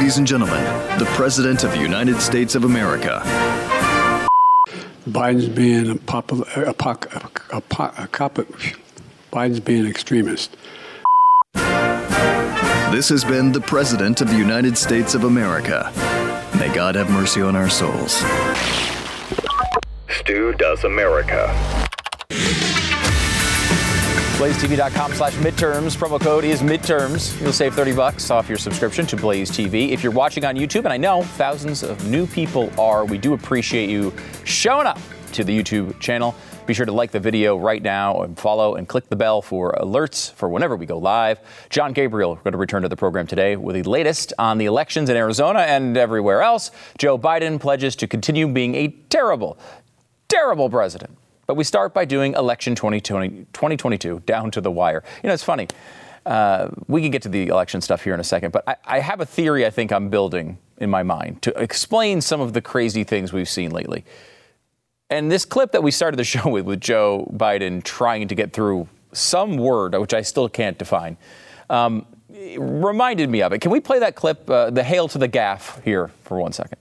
Ladies and gentlemen, the President of the United States of America. Biden's being Biden's being an extremist. This has been the President of the United States of America. May God have mercy on our souls. Stu Does America. BlazeTV.com/midterms. Promo code is midterms. You'll save $30 off your subscription to Blaze TV. If you're watching on YouTube, and I know thousands of new people are, we do appreciate you showing up to the YouTube channel. Be sure to like the video right now and follow and click the bell for alerts for whenever we go live. John Gabriel going to return to the program today with the latest on the elections in Arizona and everywhere else. Joe Biden pledges to continue being a terrible, terrible president. But we start by doing election 2022 down to the wire. You know, it's funny. We can get to the election stuff here in a second, but I have a theory I think I'm building in my mind to explain some of the crazy things we've seen lately. And this clip that we started the show with Joe Biden trying to get through some word, which I still can't define, reminded me of it. Can we play that clip, the hail to the gaff here for 1 second?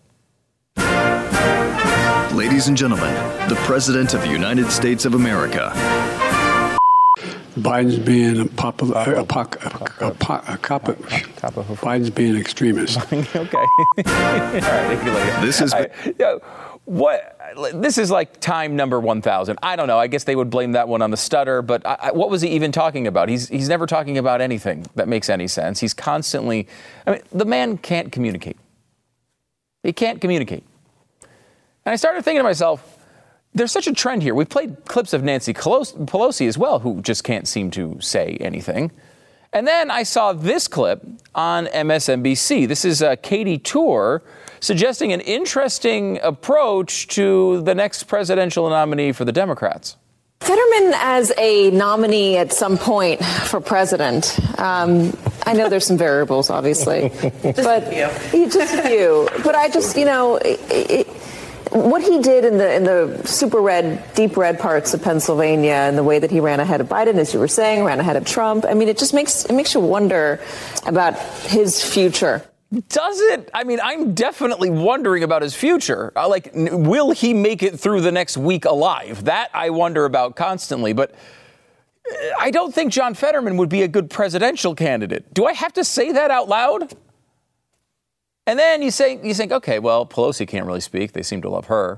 Ladies and gentlemen, the President of the United States of America. Biden's being Biden's being an extremist. Okay. All right. This is This is like time number 1,000. I don't know. I guess they would blame that one on the stutter. But what was he even talking about? He's never talking about anything that makes any sense. He's constantly. I mean, the man can't communicate. He can't communicate. And I started thinking to myself, there's such a trend here. We've played clips of Nancy Pelosi as well, who just can't seem to say anything. And then I saw this clip on MSNBC. This is Katie Tour suggesting an interesting approach to the next presidential nominee for the Democrats. Fetterman as a nominee at some point for president. I know there's some variables, obviously, but just a few. But I just, what he did in the super red, deep red parts of Pennsylvania and the way that he ran ahead of Biden, as you were saying, ran ahead of Trump. I mean, it just makes you wonder about his future. Does it? I mean, I'm definitely wondering about his future. Will he make it through the next week alive? That I wonder about constantly. But I don't think John Fetterman would be a good presidential candidate. Do I have to say that out loud? And then you think, okay, well, Pelosi can't really speak. They seem to love her.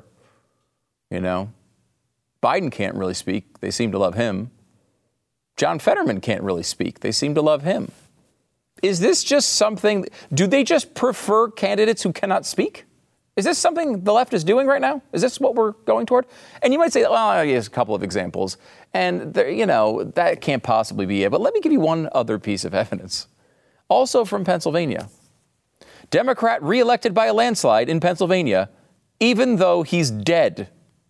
Biden can't really speak. They seem to love him. John Fetterman can't really speak. They seem to love him. Is this just something? Do they just prefer candidates who cannot speak? Is this something the left is doing right now? Is this what we're going toward? And you might say, well, here's a couple of examples. And, that can't possibly be it. But let me give you one other piece of evidence. Also from Pennsylvania. Democrat reelected by a landslide in Pennsylvania, even though he's dead.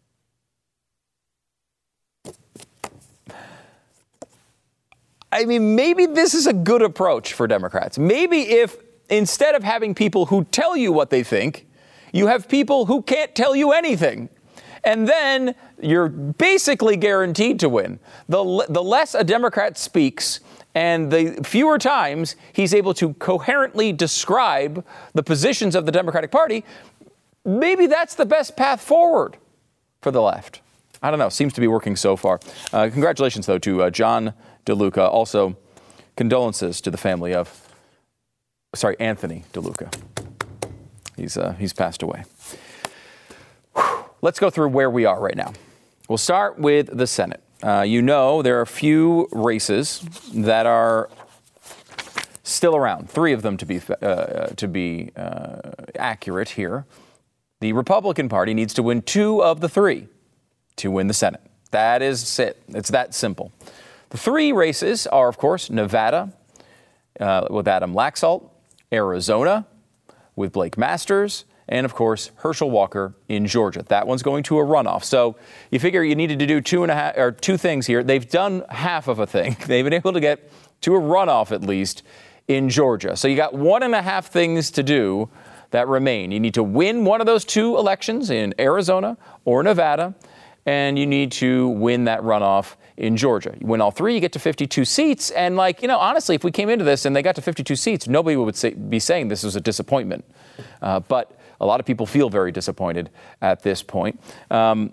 I mean, maybe this is a good approach for Democrats. Maybe if instead of having people who tell you what they think, you have people who can't tell you anything. And then you're basically guaranteed to win. The less a Democrat speaks, and the fewer times he's able to coherently describe the positions of the Democratic Party, maybe that's the best path forward for the left. I don't know. Seems to be working so far. Congratulations, though, to John DeLuca. Also, condolences to the family of, Anthony DeLuca. He's passed away. Let's go through where we are right now. We'll start with the Senate. There are a few races that are still around. 3 of them to be accurate here. The Republican Party needs to win 2 of the 3 to win the Senate. That is it. It's that simple. The 3 races are, of course, Nevada with Adam Laxalt, Arizona with Blake Masters, and, of course, Herschel Walker in Georgia. That one's going to a runoff. So you figure you needed to do 2 things here. They've done half of a thing. They've been able to get to a runoff, at least, in Georgia. So you got 1.5 things to do that remain. You need to win one of those 2 elections in Arizona or Nevada. and you need to win that runoff in Georgia. You win all three, you get to 52 seats. And honestly, if we came into this and they got to 52 seats, nobody would be saying this was a disappointment. But a lot of people feel very disappointed at this point. Can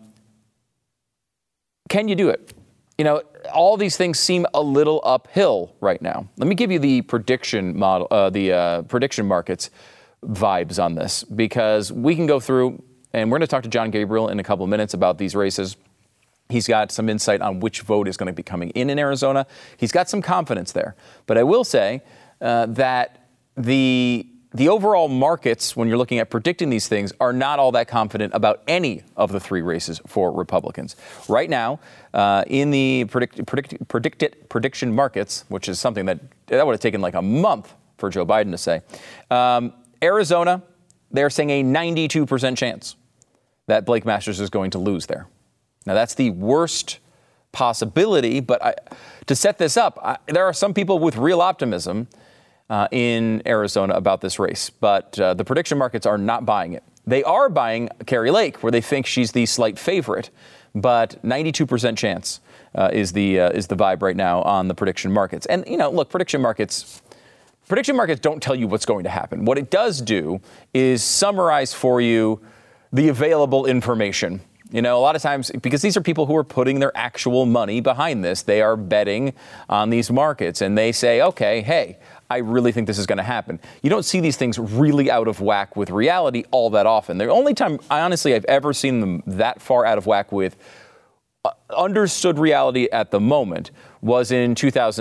you do it? All these things seem a little uphill right now. Let me give you the prediction model, prediction markets vibes on this, because we can go through, and we're going to talk to John Gabriel in a couple of minutes about these races. He's got some insight on which vote is going to be coming in Arizona. He's got some confidence there. But I will say that the overall markets, when you're looking at predicting these things, are not all that confident about any of the three races for Republicans. Right now, in the predicted prediction markets, which is something that would have taken like a month for Joe Biden to say, Arizona, they're saying a 92% chance that Blake Masters is going to lose there. Now, that's the worst possibility, but to set this up, there are some people with real optimism in Arizona about this race, but the prediction markets are not buying it. They are buying Kari Lake, where they think she's the slight favorite, but 92% chance is the vibe right now on the prediction markets. And look, prediction markets don't tell you what's going to happen. What it does do is summarize for you the available information. A lot of times, because these are people who are putting their actual money behind this, they are betting on these markets, and they say, okay, hey, I really think this is going to happen. You don't see these things really out of whack with reality all that often. The only time, I've ever seen them that far out of whack with understood reality at the moment was in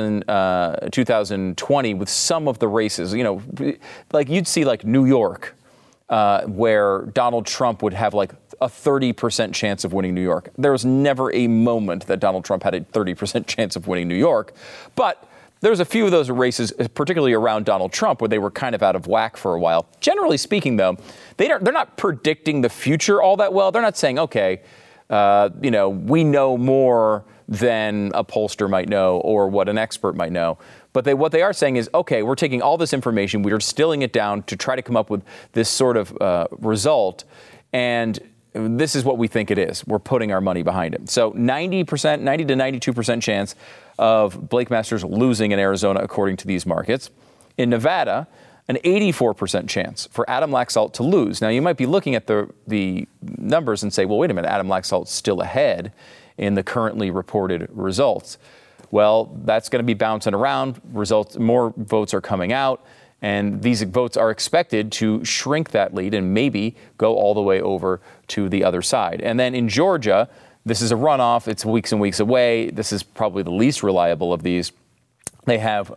2020 with some of the races. Like you'd see like New York, where Donald Trump would have like a 30% chance of winning New York. There was never a moment that Donald Trump had a 30% chance of winning New York. But there's a few of those races, particularly around Donald Trump, where they were kind of out of whack for a while. Generally speaking, though, they're not predicting the future all that well. They're not saying, okay, we know more than a pollster might know or what an expert might know. But what they are saying is, okay, we're taking all this information, we're distilling it down to try to come up with this sort of result, and this is what we think it is. We're putting our money behind it. So 90 to 92% chance of Blake Masters losing in Arizona, according to these markets. In Nevada, an 84% chance for Adam Laxalt to lose. Now, you might be looking at the numbers and say, well, wait a minute, Adam Laxalt's still ahead in the currently reported results. Well, that's going to be bouncing around. More votes are coming out, and these votes are expected to shrink that lead and maybe go all the way over to the other side. And then in Georgia, this is a runoff. It's weeks and weeks away. This is probably the least reliable of these. They have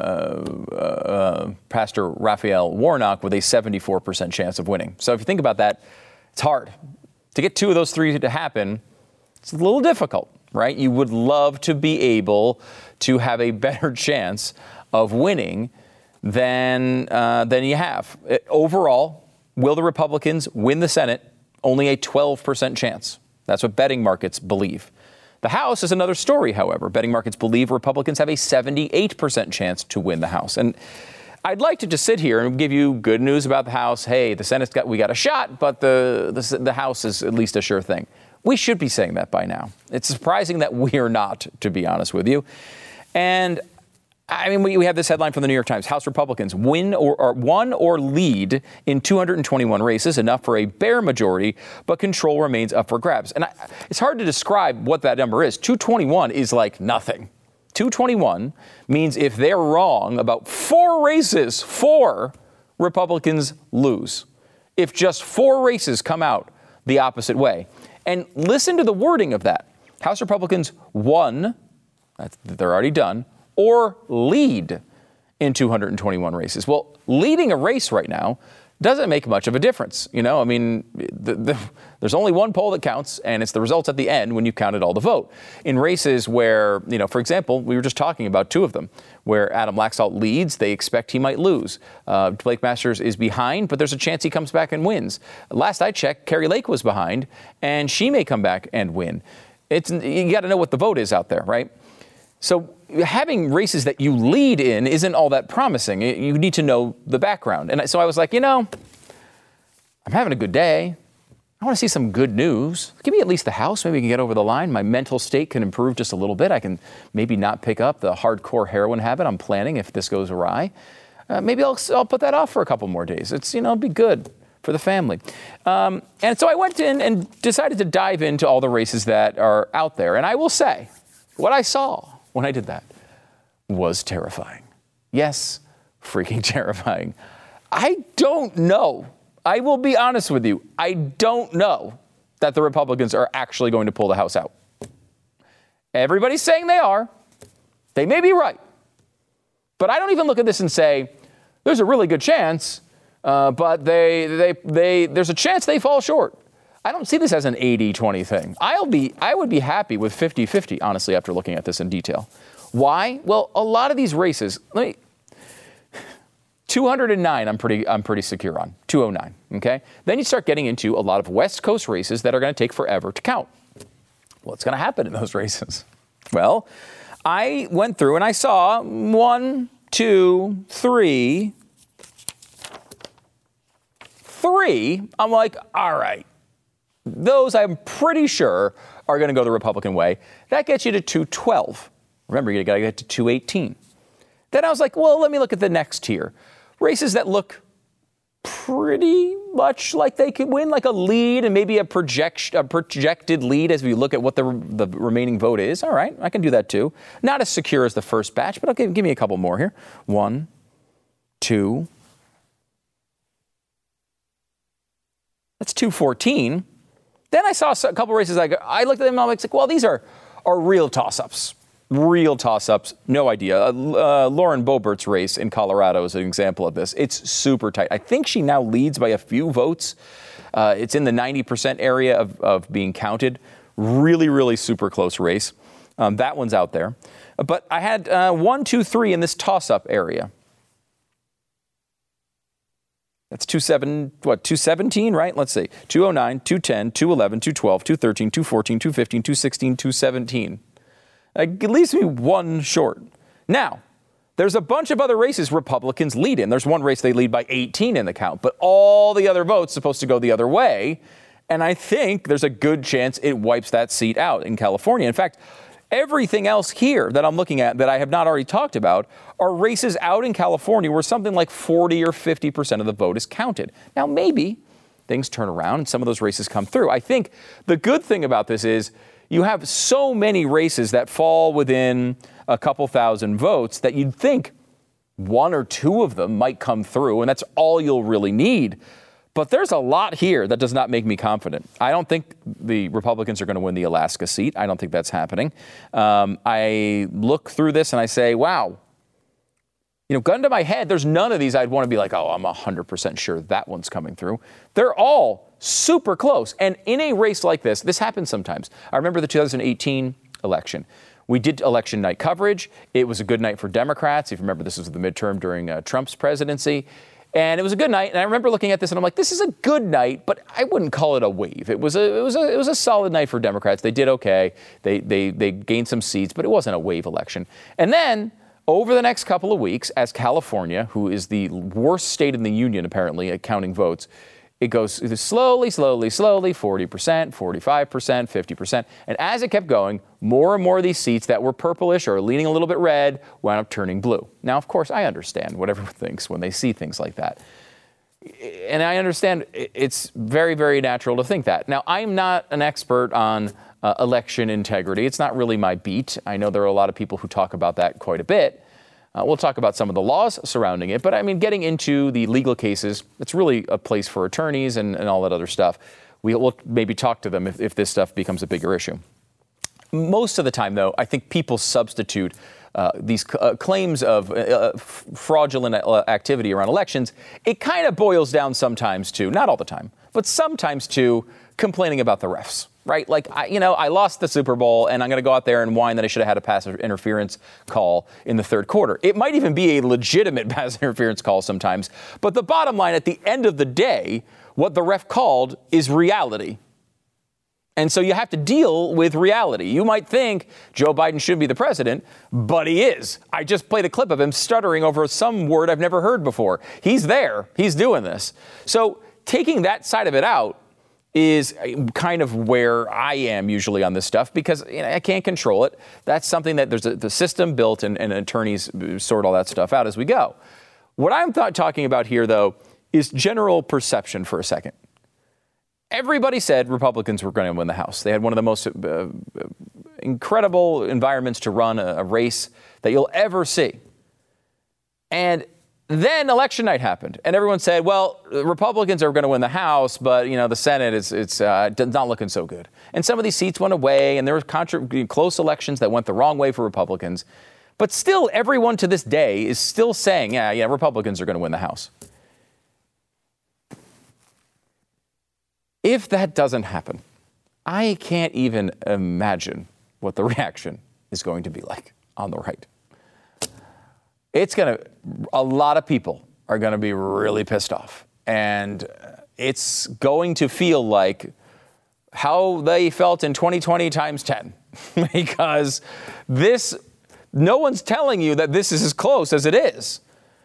Pastor Raphael Warnock with a 74% chance of winning. So if you think about that, it's hard. To get two of those three to happen, it's a little difficult, right? You would love to be able to have a better chance of winning than you have. Overall, will the Republicans win the Senate? Only a 12% chance. That's what betting markets believe. The House is another story, however. Betting markets believe Republicans have a 78% chance to win the House. And I'd like to just sit here and give you good news about the House. Hey, the Senate's we got a shot, but the House is at least a sure thing. We should be saying that by now. It's surprising that we are not, to be honest with you. And I mean, we have this headline from the New York Times. House Republicans won or lead in 221 races, enough for a bare majority, but control remains up for grabs. And it's hard to describe what that number is. 221 is like nothing. 221 means if they're wrong about 4 races, 4 Republicans lose. If just 4 races come out the opposite way. And listen to the wording of that. House Republicans won, they're already done, or lead in 221 races. Well, leading a race right now doesn't make much of a difference. I mean, there's only one poll that counts, and it's the results at the end when you counted all the vote. In races where, for example, we were just talking about 2 of them, where Adam Laxalt leads, they expect he might lose. Blake Masters is behind, but there's a chance he comes back and wins. Last I checked, Kari Lake was behind, and she may come back and win. You got to know what the vote is out there, right? So having races that you lead in isn't all that promising. You need to know the background. And so I was like, I'm having a good day. I want to see some good news. Give me at least the House. Maybe we can get over the line. My mental state can improve just a little bit. I can maybe not pick up the hardcore heroin habit I'm planning if this goes awry. Maybe I'll put that off for a couple more days. It's, it'll be good for the family. And so I went in and decided to dive into all the races that are out there. And I will say, what I saw when I did that was terrifying. Yes, freaking terrifying. I don't know. I will be honest with you. I don't know that the Republicans are actually going to pull the House out. Everybody's saying they are. They may be right. But I don't even look at this and say, there's a really good chance, but there's a chance they fall short. I don't see this as an 80-20 thing. I would be happy with 50-50, honestly, after looking at this in detail. Why? Well, a lot of these races, 209, I'm pretty secure on. 209, okay? Then you start getting into a lot of West Coast races that are going to take forever to count. What's going to happen in those races? Well, I went through and I saw 1, 2, 3. I'm like, all right. Those I'm pretty sure are going to go the Republican way. That gets you to 212. Remember, you got to get to 218. Then I was like, well, let me look at the next tier. Races that look pretty much like they could win, like a lead and maybe a projected lead as we look at what the remaining vote is. All right, I can do that too. Not as secure as the first batch, but okay, give me a couple more here. 1, 2. That's 214. Then I saw a couple races. I looked at them and I was like, well, these are real toss-ups. Real toss-ups, no idea. Lauren Boebert's race in Colorado is an example of this. It's super tight. I think she now leads by a few votes. It's in the 90% area of being counted. Really, really super close race. That one's out there. But I had 1, 2, 3 in this toss-up area. That's 217, right? Let's see. 209, 210, 211, 212, 213, 214, 215, 216, 217. It leaves me one short. Now, there's a bunch of other races Republicans lead in. There's one race they lead by 18 in the count, but all the other votes supposed to go the other way. And I think there's a good chance it wipes that seat out in California. In fact, everything else here that I'm looking at that I have not already talked about are races out in California where something like 40 or 50% of the vote is counted. Now, maybe things turn around and some of those races come through. I think the good thing about this is you have so many races that fall within a couple thousand votes that you'd think 1 or 2 of them might come through, and that's all you'll really need. But there's a lot here that does not make me confident. I don't think the Republicans are going to win the Alaska seat. I don't think that's happening. I look through this and I say, wow, gun to my head, there's none of these I'd want to be like, oh, I'm 100% sure that one's coming through. They're all super close. And in a race like this happens sometimes. I remember the 2018 election. We did election night coverage. It was a good night for Democrats. If you remember, this was the midterm during Trump's presidency. And it was a good night. And I remember looking at this and I'm like, this is a good night, but I wouldn't call it a wave. It was a solid night for Democrats. They did okay. They gained some seats, but it wasn't a wave election. And then over the next couple of weeks, as California, who is the worst state in the union, apparently, at counting votes, it goes slowly, 40%, 45%, 50%. And as it kept going, more and more of these seats that were purplish or leaning a little bit red wound up turning blue. Now, of course, I understand what everyone thinks when they see things like that. And I understand it's very, very natural to think that. Now, I'm not an expert on election integrity. It's not really my beat. I know there are a lot of people who talk about that quite a bit. We'll talk about some of the laws surrounding it. But I mean, getting into the legal cases, it's really a place for attorneys and all that other stuff. We'll maybe talk to them if this stuff becomes a bigger issue. Most of the time, though, I think people substitute these claims of fraudulent activity around elections. It kind of boils down sometimes to, not all the time, but sometimes to complaining about the refs. Right? Like, I lost the Super Bowl and I'm going to go out there and whine that I should have had a pass interference call in the third quarter. It might even be a legitimate pass interference call sometimes. But the bottom line, at the end of the day, what the ref called is reality. And so you have to deal with reality. You might think Joe Biden should be the president, but he is. I just played a clip of him stuttering over some word I've never heard before. He's there. He's doing this. So taking that side of it out, is kind of where I am usually on this stuff because I can't control it. That's something that there's the system built and attorneys sort all that stuff out as we go. What I'm talking about here, though, is general perception for a second. Everybody said Republicans were going to win the House. They had one of the most incredible environments to run a race that you'll ever see. And then election night happened, and everyone said, well, Republicans are going to win the House, but, the Senate it's not looking so good. And some of these seats went away, and there were close elections that went the wrong way for Republicans. But still, everyone to this day is still saying, yeah, Republicans are going to win the House. If that doesn't happen, I can't even imagine what the reaction is going to be like on the right. A lot of people are going to be really pissed off. And it's going to feel like how they felt in 2020 times 10. Because no one's telling you that this is as close as it is.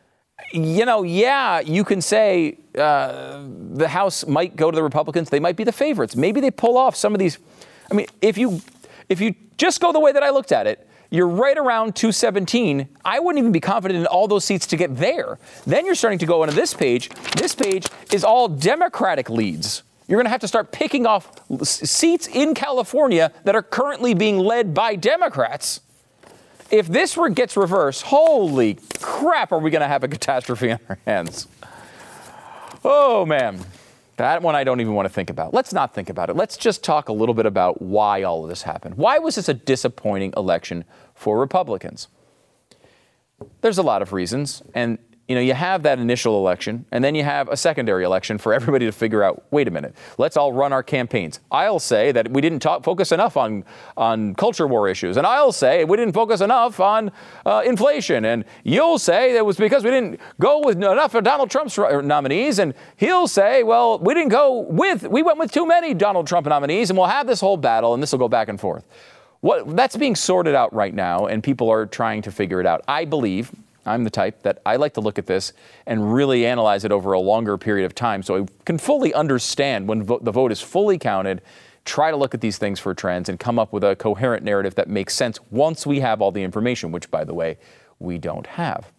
You can say the House might go to the Republicans. They might be the favorites. Maybe they pull off some of these. I mean, if you just go the way that I looked at it, you're right around 217. I wouldn't even be confident in all those seats to get there. Then you're starting to go into this page. This page is all Democratic leads. You're going to have to start picking off seats in California that are currently being led by Democrats. If this gets reversed, holy crap, are we going to have a catastrophe on our hands? Oh, man. That one I don't even want to think about. Let's not think about it. Let's just talk a little bit about why all of this happened. Why was this a disappointing election for Republicans? There's a lot of reasons. And, you have that initial election, and then you have a secondary election for everybody to figure out, wait a minute, let's all run our campaigns. I'll say that we didn't focus enough on culture war issues. And I'll say we didn't focus enough on inflation. And you'll say it was because we didn't go with enough of Donald Trump's nominees. And he'll say, well, we went with too many Donald Trump nominees, and we'll have this whole battle, and this will go back and forth. That's being sorted out right now, and people are trying to figure it out. I'm the type that I like to look at this and really analyze it over a longer period of time so I can fully understand when the vote is fully counted, try to look at these things for trends and come up with a coherent narrative that makes sense once we have all the information, which, by the way, we don't have.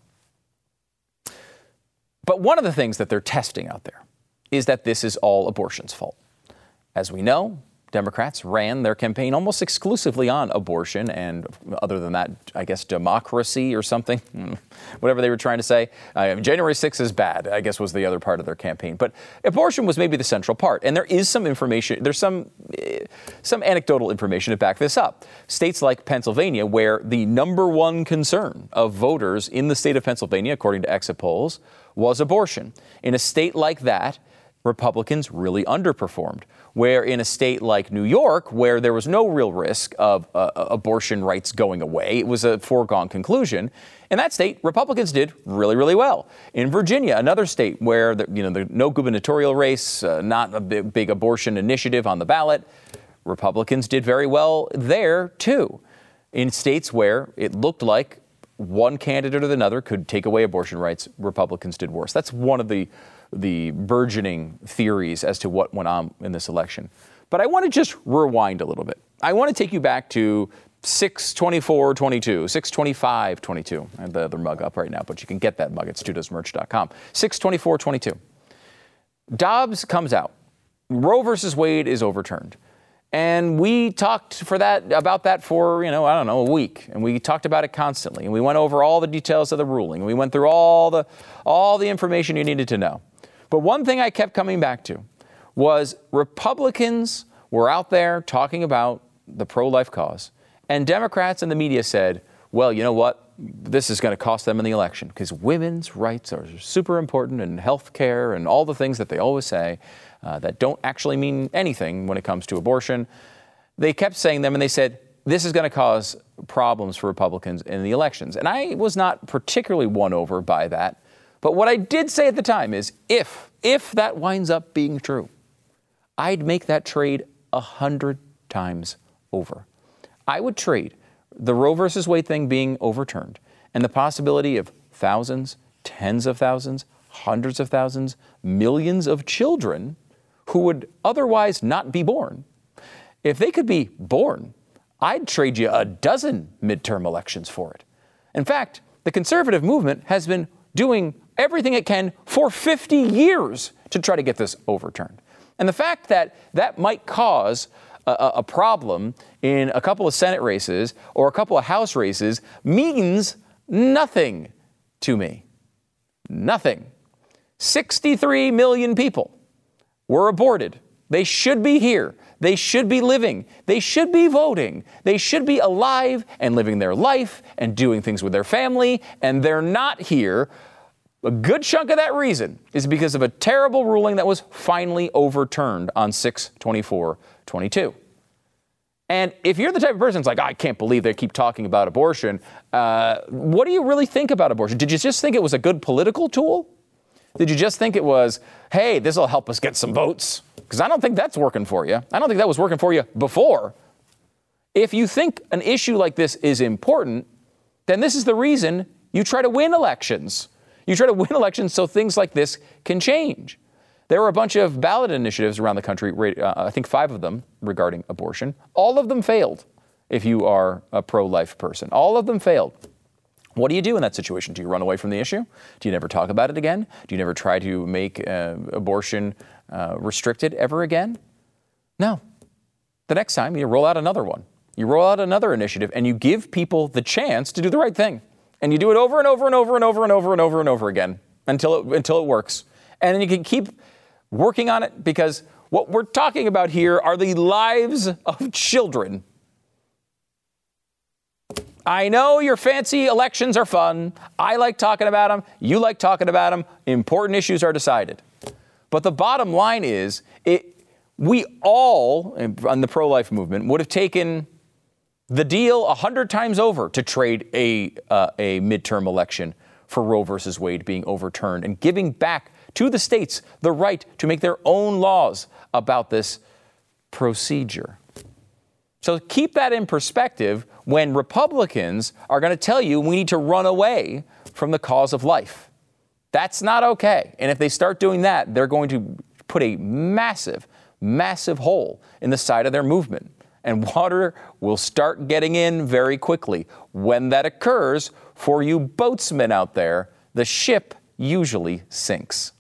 But one of the things that they're testing out there is that this is all abortion's fault. As we know, Democrats ran their campaign almost exclusively on abortion and, other than that, I guess, democracy or something, whatever they were trying to say. January 6th is bad, I guess, was the other part of their campaign. But abortion was maybe the central part. And there is some information, there's some anecdotal information to back this up. States like Pennsylvania, where the number one concern of voters in the state of Pennsylvania, according to exit polls, was abortion. In a state like that, Republicans really underperformed. Where in a state like New York, where there was no real risk of abortion rights going away, it was a foregone conclusion. In that state, Republicans did really, really well. In Virginia, another state where there's no gubernatorial race, not a big abortion initiative on the ballot, Republicans did very well there, too. In states where it looked like one candidate or another could take away abortion rights, Republicans did worse. That's one of the burgeoning theories as to what went on in this election. But I want to just rewind a little bit. I want to take you back to 6/24/22, 6/25/22. I have the other mug up right now, but you can get that mug at studosmerch.com. 6/24/22. Dobbs comes out. Roe versus Wade is overturned. And we talked about that for, a week. And we talked about it constantly. And we went over all the details of the ruling. And we went through all the information you needed to know. But one thing I kept coming back to was Republicans were out there talking about the pro-life cause. And Democrats and the media said, well, you know what? This is going to cost them in the election because women's rights are super important and health care and all the things that they always say that don't actually mean anything when it comes to abortion. They kept saying them and they said, this is going to cause problems for Republicans in the elections. And I was not particularly won over by that. But what I did say at the time is if that winds up being true, I'd make that trade 100 times over. I would trade the Roe versus Wade thing being overturned and the possibility of thousands, tens of thousands, hundreds of thousands, millions of children who would otherwise not be born. If they could be born, I'd trade you a dozen midterm elections for it. In fact, the conservative movement has been doing everything it can for 50 years to try to get this overturned. And the fact that that might cause a problem in a couple of Senate races or a couple of House races means nothing to me. Nothing. 63 million people were aborted. They should be here. They should be living. They should be voting. They should be alive and living their life and doing things with their family, and they're not here. A good chunk of that reason is because of a terrible ruling that was finally overturned on 6/24/22. And if you're the type of person that's like, I can't believe they keep talking about abortion, what do you really think about abortion? Did you just think it was a good political tool? Did you just think it was, hey, this will help us get some votes? Because I don't think that's working for you. I don't think that was working for you before. If you think an issue like this is important, then this is the reason you try to win elections. You try to win elections so things like this can change. There were a bunch of ballot initiatives around the country, I think 5 of them regarding abortion. All of them failed if you are a pro-life person. All of them failed. What do you do in that situation? Do you run away from the issue? Do you never talk about it again? Do you never try to make abortion restricted ever again? No. The next time you roll out another one. You roll out another initiative and you give people the chance to do the right thing. And you do it over and over and over and over and over and over and over again until it works. And then you can keep working on it because what we're talking about here are the lives of children. I know your fancy elections are fun. I like talking about them. You like talking about them. Important issues are decided. But the bottom line is, we all, on the pro-life movement, would have taken the deal 100 times over to trade a midterm election for Roe versus Wade being overturned and giving back to the states the right to make their own laws about this procedure. So keep that in perspective when Republicans are going to tell you we need to run away from the cause of life. That's not okay. And if they start doing that, they're going to put a massive, massive hole in the side of their movement. And water will start getting in very quickly. When that occurs, for you boatsmen out there, the ship usually sinks.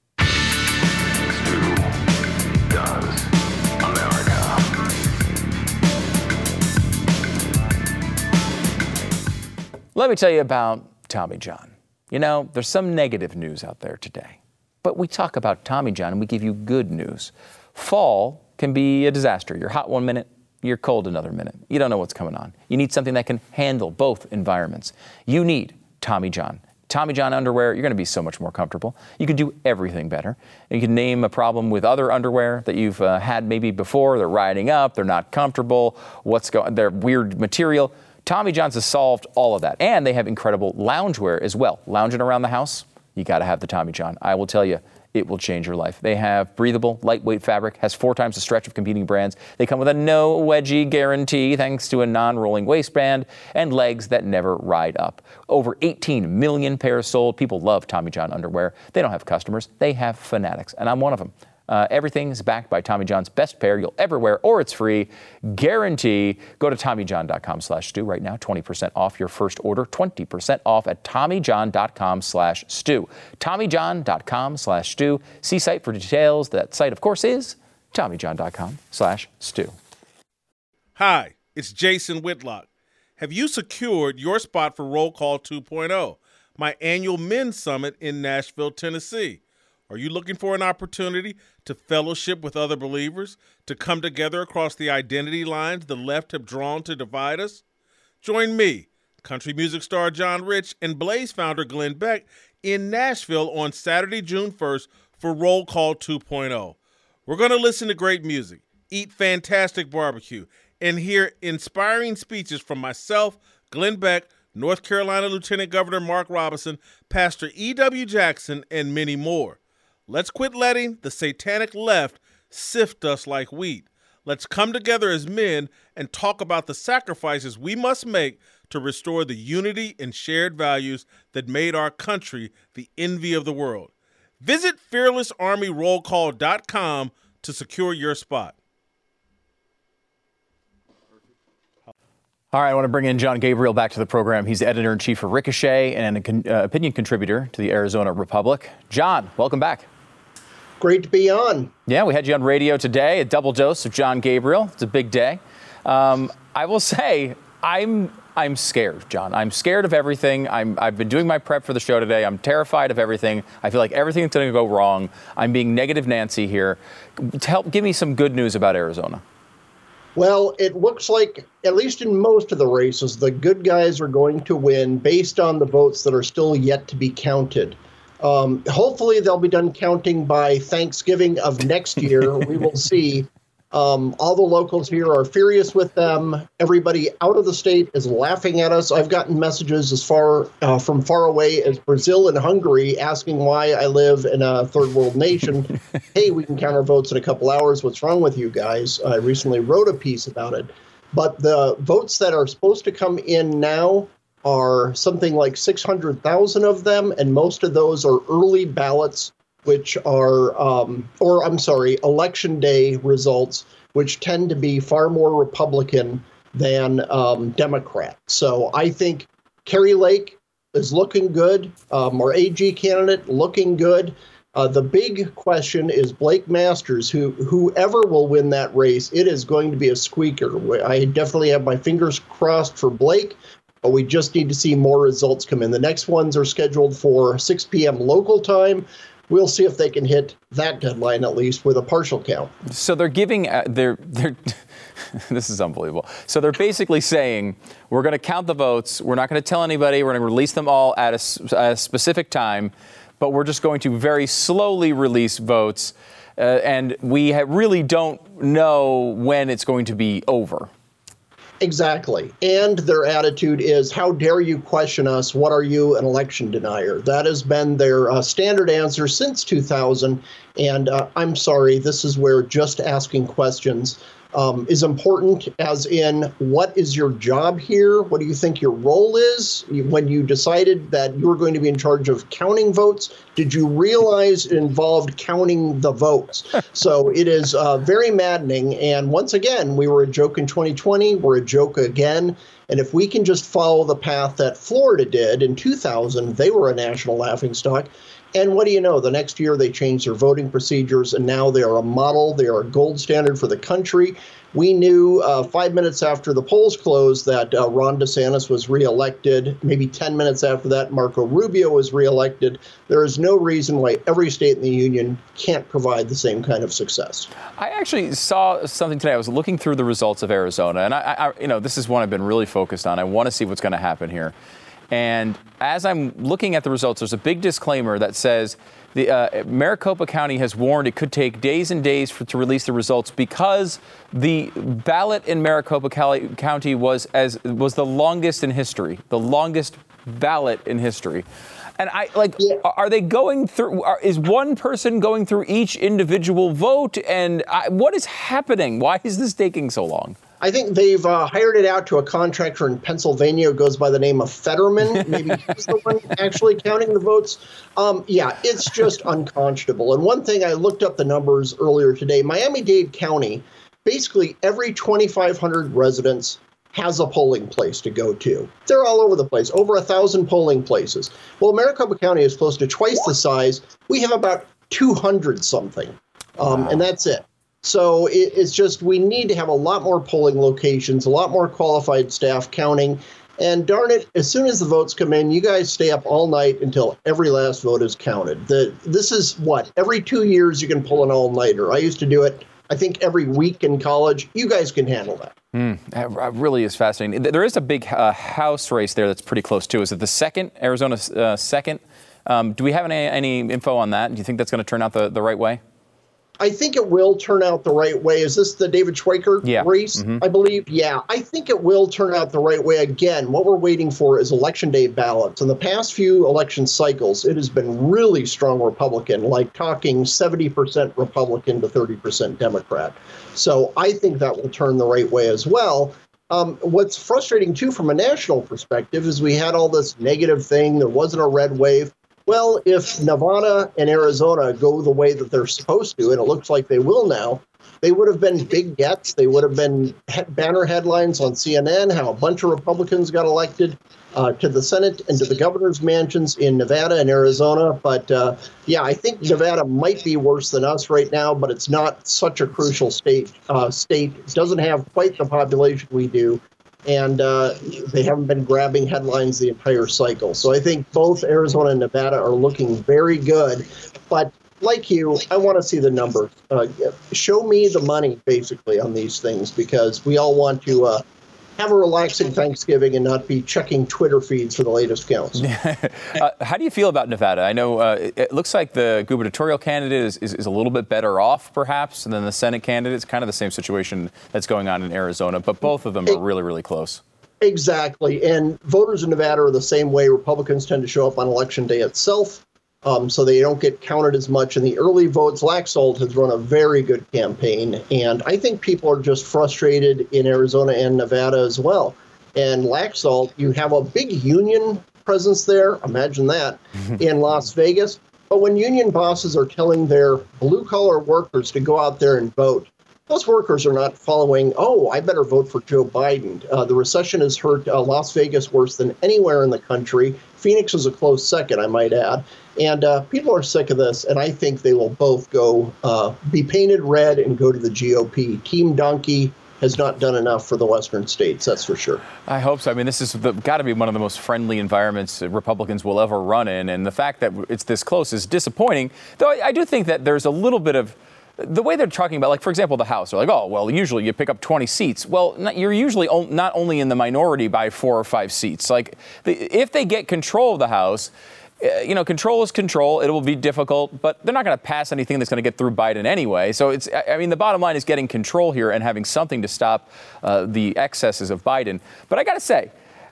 Let me tell you about Tommy John. You know, there's some negative news out there today, but we talk about Tommy John and we give you good news. Fall can be a disaster. You're hot one minute, you're cold another minute. You don't know what's coming on. You need something that can handle both environments. You need Tommy John. Tommy John underwear, you're going to be so much more comfortable. You can do everything better. You can name a problem with other underwear that you've had maybe before. They're riding up, they're not comfortable, they're weird material. Tommy John's has solved all of that. And they have incredible loungewear as well. Lounging around the house, you got to have the Tommy John. I will tell you, it will change your life. They have breathable, lightweight fabric, has 4 times the stretch of competing brands. They come with a no wedgie guarantee thanks to a non-rolling waistband and legs that never ride up. Over 18 million pairs sold. People love Tommy John underwear. They don't have customers. They have fanatics, and I'm one of them. Everything is backed by Tommy John's best pair you'll ever wear, or it's free guarantee. Go to TommyJohn.com/Stu right now. 20% off your first order. 20% off at TommyJohn.com/Stu. TommyJohn.com/Stu. See site for details. That site, of course, is TommyJohn.com/Stu. Hi, it's Jason Whitlock. Have you secured your spot for Roll Call 2.0, my annual men's summit in Nashville, Tennessee? Are you looking for an opportunity to fellowship with other believers, to come together across the identity lines the left have drawn to divide us? Join me, country music star John Rich, and Blaze founder Glenn Beck in Nashville on Saturday, June 1st for Roll Call 2.0. We're going to listen to great music, eat fantastic barbecue, and hear inspiring speeches from myself, Glenn Beck, North Carolina Lieutenant Governor Mark Robinson, Pastor E.W. Jackson, and many more. Let's quit letting the satanic left sift us like wheat. Let's come together as men and talk about the sacrifices we must make to restore the unity and shared values that made our country the envy of the world. Visit fearlessarmyrollcall.com to secure your spot. All right, I want to bring in John Gabriel back to the program. He's editor-in-chief for Ricochet and an opinion contributor to the Arizona Republic. John, welcome back. Great to be on. Yeah, we had you on radio today, a double dose of John Gabriel. It's a big day. I will say, I'm scared, John. I'm scared of everything. I've been doing my prep for the show today. I'm terrified of everything. I feel like everything's going to go wrong. I'm being negative Nancy here. Give me some good news about Arizona. Well, it looks like, at least in most of the races, the good guys are going to win based on the votes that are still yet to be counted. Hopefully they'll be done counting by Thanksgiving of next year. We will see. All the locals here are furious with them. Everybody out of the state is laughing at us. I've gotten messages as far from far away as Brazil and Hungary asking why I live in a third world nation. Hey, we can count our votes in a couple hours. What's wrong with you guys? I recently wrote a piece about it. But the votes that are supposed to come in now are something like 600,000 of them, and most of those are early ballots, which are, election day results, which tend to be far more Republican than Democrat. So I think Kari Lake is looking good, our AG candidate looking good. The big question is Blake Masters, whoever will win that race, it is going to be a squeaker. I definitely have my fingers crossed for Blake, but we just need to see more results come in. The next ones are scheduled for 6 p.m. local time. We'll see if they can hit that deadline, at least, with a partial count. So they're giving this is unbelievable. So they're basically saying, we're going to count the votes. We're not going to tell anybody. We're going to release them all at a specific time, but we're just going to very slowly release votes. And we really don't know when it's going to be over. Exactly. And their attitude is, how dare you question us? What are you, an election denier? That has been their standard answer since 2000. And I'm sorry, this is where just asking questions is important, as in, what is your job here? What do you think your role is? When you decided that you were going to be in charge of counting votes, did you realize it involved counting the votes? So it is very maddening. And once again, we were a joke in 2020. We're a joke again. And if we can just follow the path that Florida did in 2000, they were a national laughingstock. And what do you know? The next year they changed their voting procedures, and now they are a model. They are a gold standard for the country. We knew 5 minutes after the polls closed that Ron DeSantis was reelected. Maybe 10 minutes after that, Marco Rubio was reelected. There is no reason why every state in the union can't provide the same kind of success. I actually saw something today. I was looking through the results of Arizona, and I this is one I've been really focused on. I want to see what's going to happen here. And as I'm looking at the results, there's a big disclaimer that says the Maricopa County has warned it could take days and days to release the results because the ballot in Maricopa County was the longest in history, the longest ballot in history. And are they going through? Is one person going through each individual vote? And what is happening? Why is this taking so long? I think they've hired it out to a contractor in Pennsylvania who goes by the name of Fetterman. Maybe he's the one actually counting the votes. It's just unconscionable. And one thing, I looked up the numbers earlier today. Miami-Dade County, basically every 2,500 residents has a polling place to go to. They're all over the place, over 1,000 polling places. Well, Maricopa County is close to twice the size. We have about 200 something, and that's it. So it's just, we need to have a lot more polling locations, a lot more qualified staff counting. And darn it, as soon as the votes come in, you guys stay up all night until every last vote is counted. This is every 2 years you can pull an all-nighter. I used to do it, I think, every week in college. You guys can handle that. That really is fascinating. There is a big House race there that's pretty close, too. Is it the second, Arizona's second? Do we have any info on that? Do you think that's going to turn out the right way? I think it will turn out the right way. Is this the David Schweiker race, I believe? Yeah, I think it will turn out the right way. Again, what we're waiting for is Election Day ballots. In the past few election cycles, it has been really strong Republican, like talking 70% Republican to 30% Democrat. So I think that will turn the right way as well. What's frustrating, too, from a national perspective is we had all this negative thing. There wasn't a red wave. Well, if Nevada and Arizona go the way that they're supposed to, and it looks like they will now, they would have been big gets. They would have been banner headlines on CNN, how a bunch of Republicans got elected to the Senate and to the governor's mansions in Nevada and Arizona. But yeah, I think Nevada might be worse than us right now, but it's not such a crucial state. It doesn't have quite the population we do. And they haven't been grabbing headlines the entire cycle. So I think both Arizona and Nevada are looking very good. But like you, I want to see the numbers. Show me the money, basically, on these things, because we all want to have a relaxing Thanksgiving and not be checking Twitter feeds for the latest counts. How do you feel about Nevada? I know it looks like the gubernatorial candidate is a little bit better off, perhaps, than the Senate candidate. It's kind of the same situation that's going on in Arizona, but both of them are really, really close. Exactly. And voters in Nevada are the same way. Republicans tend to show up on Election Day itself. So they don't get counted as much in the early votes. Laxalt has run a very good campaign, and I think people are just frustrated in Arizona and Nevada as well. And Laxalt, you have a big union presence there, imagine that, in Las Vegas. But when union bosses are telling their blue-collar workers to go out there and vote, those workers are not following, oh, I better vote for Joe Biden. The recession has hurt Las Vegas worse than anywhere in the country. Phoenix is a close second, I might add. And people are sick of this, and I think they will both go be painted red and go to the GOP. Team Donkey has not done enough for the western states, that's for sure. I hope so. I mean, this is got to be one of the most friendly environments Republicans will ever run in, and the fact that it's this close is disappointing, though I do think that there's a little bit of the way they're talking about, like, for example, the House. They're like, oh, well, usually you pick up 20 seats. Well, you're usually not only in the minority by 4 or 5 seats. Like, if they get control of the House, control is control. It will be difficult, but they're not going to pass anything that's going to get through Biden anyway. So the bottom line is getting control here and having something to stop the excesses of Biden. But I got to say,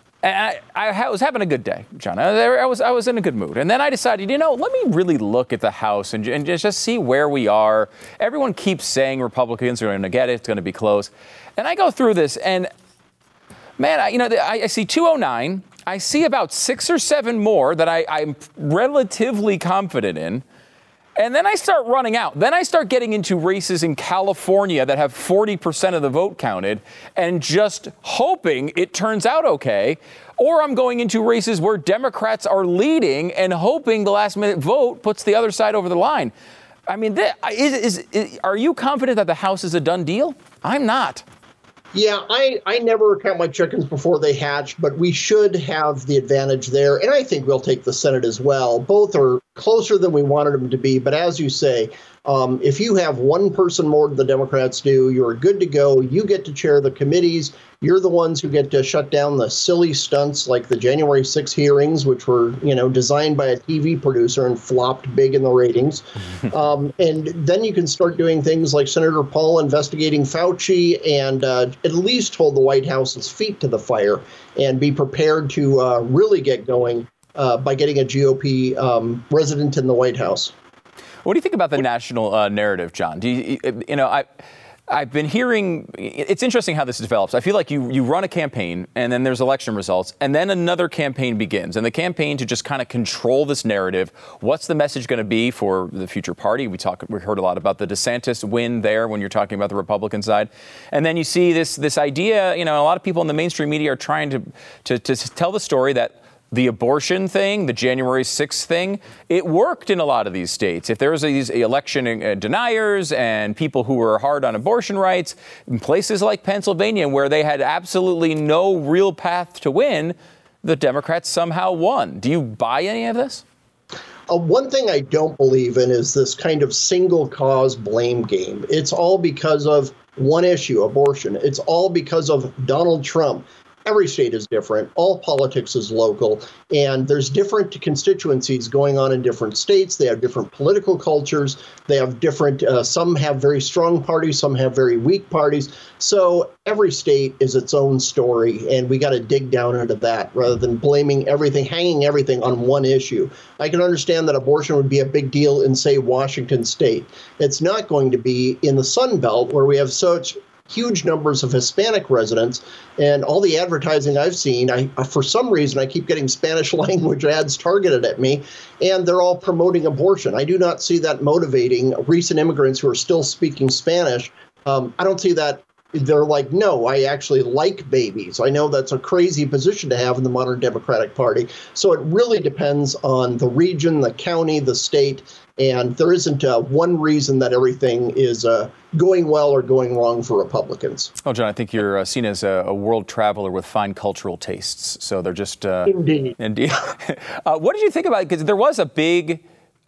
I was having a good day, John. I was in a good mood. And then I decided, let me really look at the House and just see where we are. Everyone keeps saying Republicans are going to get it. It's going to be close. And I go through this, and, man, I see 209. I see about 6 or 7 more that I'm relatively confident in. And then I start running out. Then I start getting into races in California that have 40% of the vote counted and just hoping it turns out okay. Or I'm going into races where Democrats are leading and hoping the last minute vote puts the other side over the line. I mean, are you confident that the House is a done deal? I'm not. Yeah, I never count my chickens before they hatch, but we should have the advantage there. And I think we'll take the Senate as well. Both are closer than we wanted them to be. But as you say, if you have one person more than the Democrats do, you're good to go. You get to chair the committees. You're the ones who get to shut down the silly stunts like the January 6 hearings, which were, designed by a TV producer and flopped big in the ratings. And then you can start doing things like Senator Paul investigating Fauci and at least hold the White House's feet to the fire and be prepared to really get going by getting a GOP resident in the White House. What do you think about the national narrative, John? I've been hearing, it's interesting how this develops. I feel like you run a campaign and then there's election results and then another campaign begins. And the campaign to just kind of control this narrative. What's the message going to be for the future party? We heard a lot about the DeSantis win there when you're talking about the Republican side. And then you see this idea, a lot of people in the mainstream media are trying to tell the story that the abortion thing, the January 6th thing, it worked in a lot of these states. If there was these election deniers and people who were hard on abortion rights, in places like Pennsylvania where they had absolutely no real path to win, the Democrats somehow won. Do you buy any of this? One thing I don't believe in is this kind of single cause blame game. It's all because of one issue, abortion. It's all because of Donald Trump. Every state is different. All politics is local. And there's different constituencies going on in different states. They have different political cultures. They have different, some have very strong parties, some have very weak parties. So every state is its own story. And we got to dig down into that rather than blaming everything, hanging everything on one issue. I can understand that abortion would be a big deal in, say, Washington state. It's not going to be in the Sun Belt where we have such huge numbers of Hispanic residents. And all the advertising I've seen, for some reason, I keep getting Spanish language ads targeted at me, and they're all promoting abortion. I do not see that motivating recent immigrants who are still speaking Spanish. I don't see that. They're like, no, I actually like babies. I know that's a crazy position to have in the modern Democratic Party. So it really depends on the region, the county, the state, and there isn't one reason that everything is going well or going wrong for Republicans. Oh, John, I think you're seen as a world traveler with fine cultural tastes. So they're just Indeed. What did you think about it? Because there was a big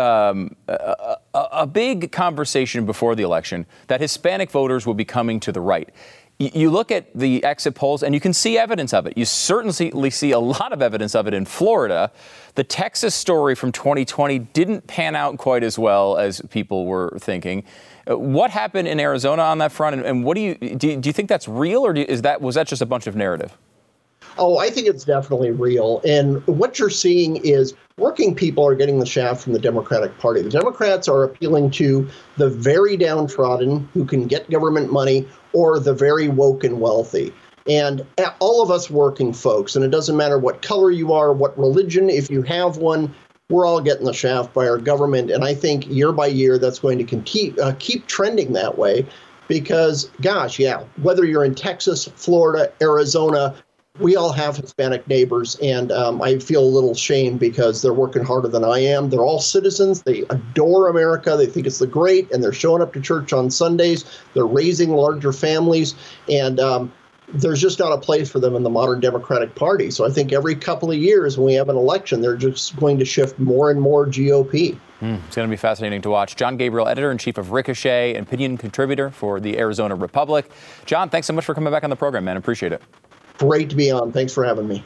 conversation before the election that Hispanic voters will be coming to the right. You look at the exit polls and you can see evidence of it. You certainly see a lot of evidence of it in Florida. The Texas story from 2020 didn't pan out quite as well as people were thinking. What happened in Arizona on that front? And what do you think that's real, or was that just a bunch of narrative? Oh, I think it's definitely real. And what you're seeing is working people are getting the shaft from the Democratic Party. The Democrats are appealing to the very downtrodden who can get government money, or the very woke and wealthy. And all of us working folks, and it doesn't matter what color you are, what religion, if you have one, we're all getting the shaft by our government. And I think year by year that's going to keep trending that way because, gosh, yeah, whether you're in Texas, Florida, Arizona, we all have Hispanic neighbors, and I feel a little shame because they're working harder than I am. They're all citizens. They adore America. They think it's the great, and they're showing up to church on Sundays. They're raising larger families, and there's just not a place for them in the modern Democratic Party. So I think every couple of years when we have an election, they're just going to shift more and more GOP. It's going to be fascinating to watch. John Gabriel, editor-in-chief of Ricochet and opinion contributor for the Arizona Republic. John, thanks so much for coming back on the program, man. Appreciate it. Great to be on. Thanks for having me.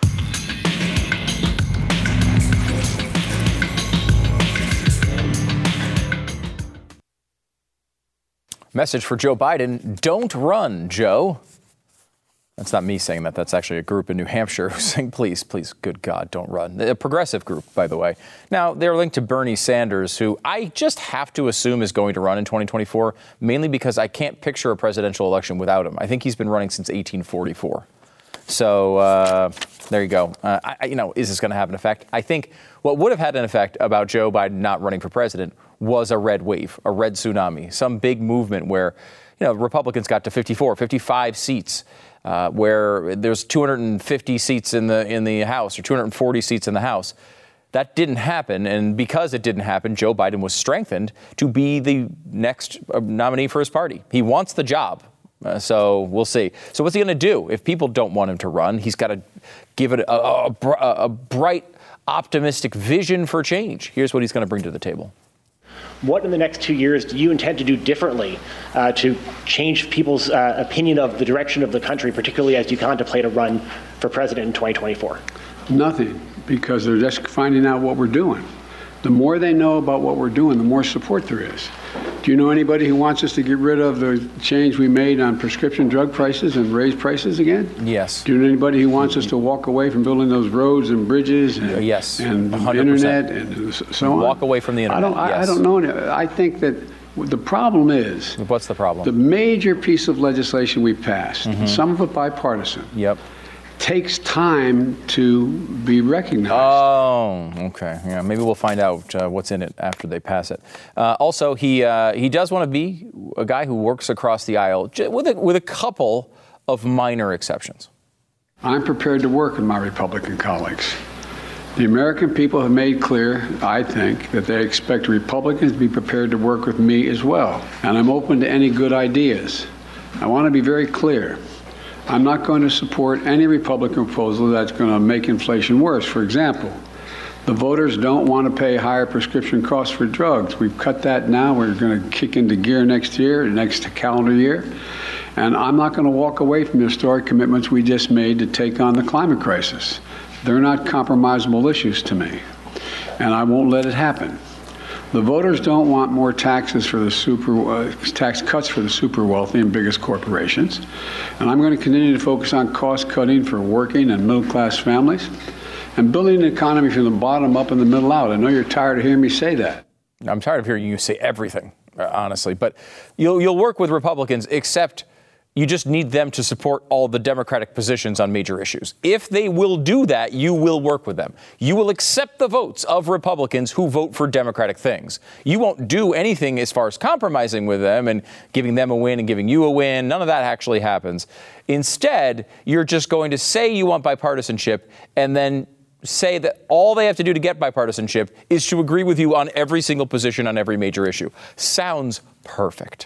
Message for Joe Biden: don't run, Joe. That's not me saying that. That's actually a group in New Hampshire who's saying, please, good God, don't run. A progressive group, by the way. Now, they're linked to Bernie Sanders, who I just have to assume is going to run in 2024, mainly because I can't picture a presidential election without him. I think he's been running since 1844. So there you go. Is this going to have an effect? I think what would have had an effect about Joe Biden not running for president was a red wave, a red tsunami, some big movement where, Republicans got to 54, 55 seats, where there's 250 seats in the House or 240 seats in the House. That didn't happen. And because it didn't happen, Joe Biden was strengthened to be the next nominee for his party. He wants the job. So we'll see. So what's he going to do if people don't want him to run? He's got to give it a bright, optimistic vision for change. Here's what he's going to bring to the table. What in the next 2 years do you intend to do differently to change people's opinion of the direction of the country, particularly as you contemplate a run for president in 2024? Nothing, because they're just finding out what we're doing. The more they know about what we're doing, the more support there is. Do you know anybody who wants us to get rid of the change we made on prescription drug prices and raise prices again? Yes. Do you know anybody who wants us to walk away from building those roads and bridges and, yes, and 100%. Internet and so on? Walk away from the internet. I don't know. I think that the problem is... What's the problem? The major piece of legislation we passed, some of it bipartisan, takes time to be recognized. Oh, okay. Yeah, maybe we'll find out what's in it after they pass it. Also, he does want to be a guy who works across the aisle with a couple of minor exceptions. I'm prepared to work with my Republican colleagues. The American people have made clear, I think, that they expect Republicans to be prepared to work with me as well. And I'm open to any good ideas. I want to be very clear. I'm not going to support any Republican proposal that's going to make inflation worse. For example, the voters don't want to pay higher prescription costs for drugs. We've cut that now. We're going to kick into gear next calendar year. And I'm not going to walk away from the historic commitments we just made to take on the climate crisis. They're not compromisable issues to me, and I won't let it happen. The voters don't want more taxes for the tax cuts for the super wealthy and biggest corporations. And I'm going to continue to focus on cost cutting for working and middle class families and building an economy from the bottom up and the middle out. I know you're tired of hearing me say that. I'm tired of hearing you say everything, honestly. But you'll work with Republicans, except You just need them to support all the Democratic positions on major issues. If they will do that, you will work with them. You will accept the votes of Republicans who vote for Democratic things. You won't do anything as far as compromising with them and giving them a win and giving you a win. None of that actually happens. Instead, you're just going to say you want bipartisanship and then say that all they have to do to get bipartisanship is to agree with you on every single position on every major issue. Sounds perfect.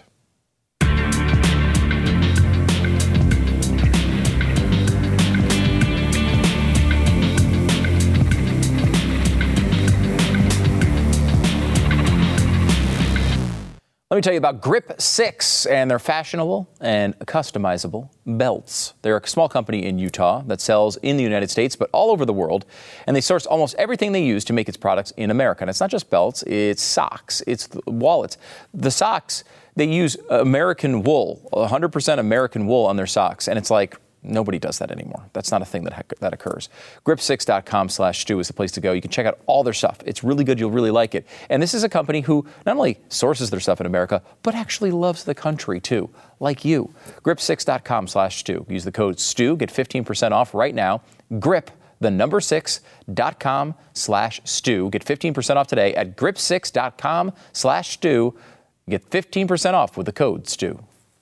Let me tell you about Grip 6 and their fashionable and customizable belts. They're a small company in Utah that sells in the United States, but all over the world. And they source almost everything they use to make its products in America. And it's not just belts, it's socks, it's wallets. The socks, they use American wool, 100% American wool on their socks. And it's like, nobody does that anymore. That's not a thing that occurs. Grip6.com/Stu is the place to go. You can check out all their stuff. It's really good. You'll really like it. And this is a company who not only sources their stuff in America, but actually loves the country too, like you. Grip6.com/Stu. Use the code STU. Get 15% off right now. Grip, the number 6.com/Stu. Get 15% off today at grip6.com/Stu. Get 15% off with the code STU.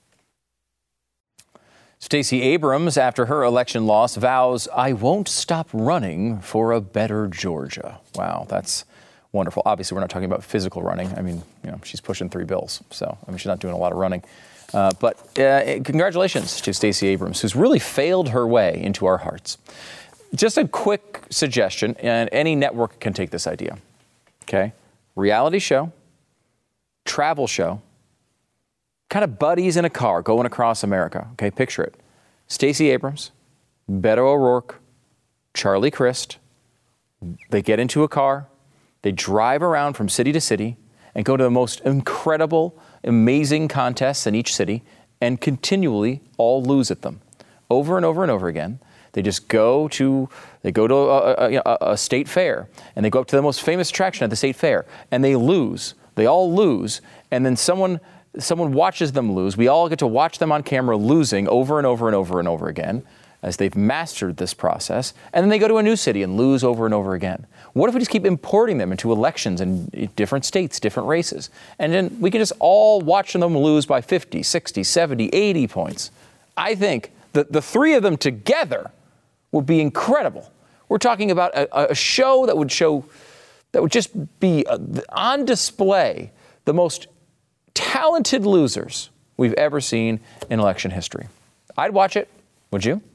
Stacey Abrams, after her election loss, vows, "I won't stop running for a better Georgia." Wow, that's wonderful. Obviously, we're not talking about physical running. I mean, she's pushing 3 bills, so she's not doing a lot of running. But congratulations to Stacey Abrams, who's really failed her way into our hearts. Just a quick suggestion, and any network can take this idea. Okay, reality show, travel show. Kind of buddies in a car going across America. Okay, picture it. Stacey Abrams, Beto O'Rourke, Charlie Crist. They get into a car. They drive around from city to city and go to the most incredible, amazing contests in each city and continually all lose at them. Over and over and over again. They just go to a state fair and they go up to the most famous attraction at the state fair and they lose. They all lose. And then someone watches them lose. We all get to watch them on camera losing over and over and over and over again as they've mastered this process. And then they go to a new city and lose over and over again. What if we just keep importing them into elections in different states, different races? And then we can just all watch them lose by 50, 60, 70, 80 points. I think that the 3 of them together would be incredible. We're talking about a show that would just be on display the most talented losers we've ever seen in election history. I'd watch it. Would you?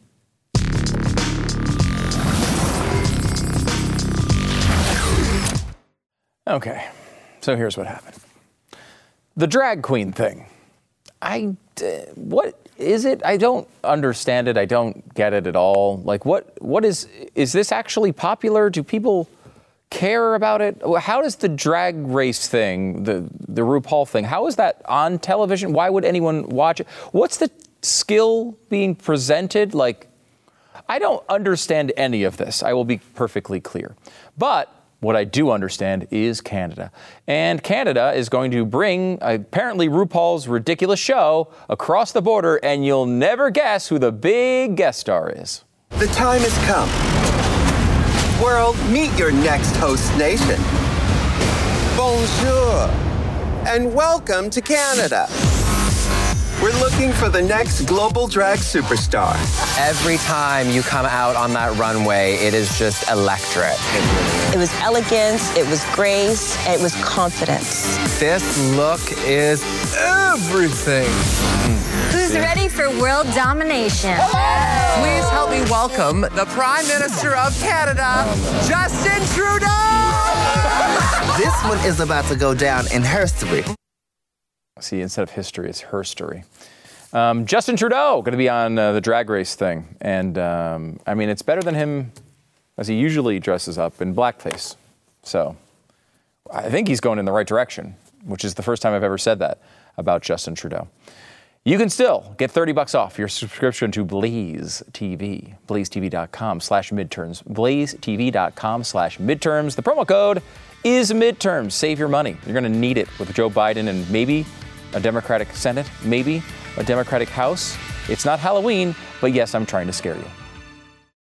Okay, so here's what happened. The drag queen thing. What is it? I don't understand it. I don't get it at all. Like, what is this actually popular? Do people care about it? How does the drag race thing, the RuPaul thing, how is that on television? Why would anyone watch it? What's the skill being presented? Like, I don't understand any of this. I will be perfectly clear. But what I do understand is Canada. And Canada is going to bring, apparently, RuPaul's ridiculous show across the border, and you'll never guess who the big guest star is. The time has come. World, meet your next host nation. Bonjour, and welcome to Canada. We're looking for the next global drag superstar. Every time you come out on that runway, it is just electric. It was elegance, it was grace, it was confidence. This look is everything. Who's ready for world domination? Hello! Please help me welcome the Prime Minister of Canada, Justin Trudeau! This one is about to go down in history. See, instead of history, it's herstory. Justin Trudeau going to be on the drag race thing. And, it's better than him as he usually dresses up in blackface. So I think he's going in the right direction, which is the first time I've ever said that about Justin Trudeau. You can still get $30 off your subscription to Blaze TV, blazetv.com/midterms, blazetv.com/midterms. The promo code is midterms. Save your money. You're going to need it with Joe Biden and maybe a Democratic Senate, maybe a Democratic House. It's not Halloween, but yes, I'm trying to scare you.